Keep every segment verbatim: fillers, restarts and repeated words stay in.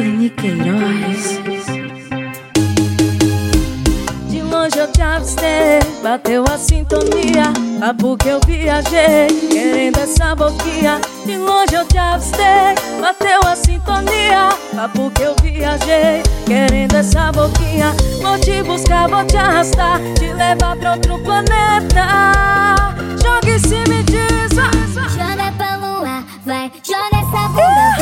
Aline Queiroz. De longe eu te avistei, bateu a sintonia, papo que eu viajei, querendo essa boquinha. De longe eu te avistei, bateu a sintonia, papo que eu viajei, querendo essa boquinha. Vou te buscar, vou te arrastar, te levar pra outro planeta. Joga e se me diz, vai. Joga pra lua, vai, joga essa bunda,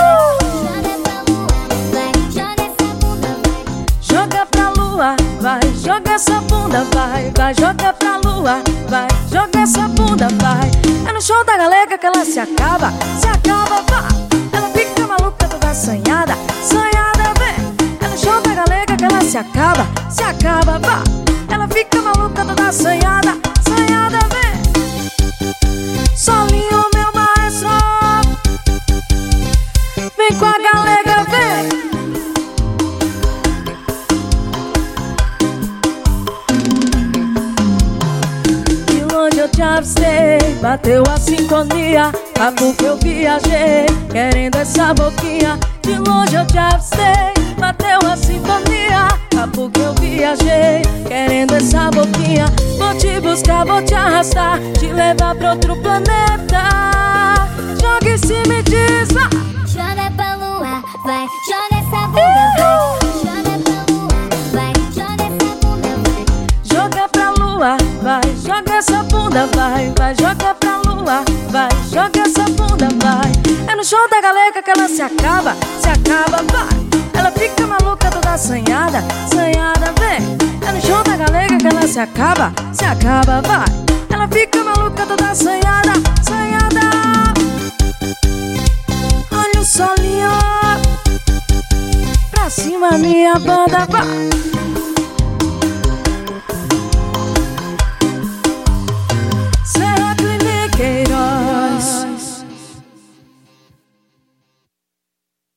vai. Joga pra lua, vai, joga essa bunda, vai. Joga pra lua, vai, joga essa bunda, vai. Vai, joga pra lua, vai, joga essa bunda, vai. É no show da galega que ela se acaba, se acaba, vai. Ela fica maluca, toda assanhada, assanhada, vem. É no show da galega que ela se acaba, se acaba, vai. Ela fica maluca, toda assanhada, assanhada, vem. Solinho, meu maestro, vem com a galega, vem. Eu te avistei, bateu a sintonia, papo que eu viajei, querendo essa boquinha. De longe eu te avistei, bateu a sintonia, papo que eu viajei, querendo essa boquinha. Vou te buscar, vou te arrastar, te levar pra outro planeta. Joga e se me diz, vai. Joga pra lua, vai, joga essa bunda, vai. Joga pra lua, vai, joga essa bunda, vai. Vai, joga pra lua, vai, joga essa bunda, vai. É no show da galega que ela se acaba, se acaba, vai. Ela fica maluca, toda assanhada, assanhada, vem. É no show da galega que ela se acaba, se acaba, vai. Ela fica maluca, toda assanhada, assanhada. Olha o solinho, pra cima minha banda, vai.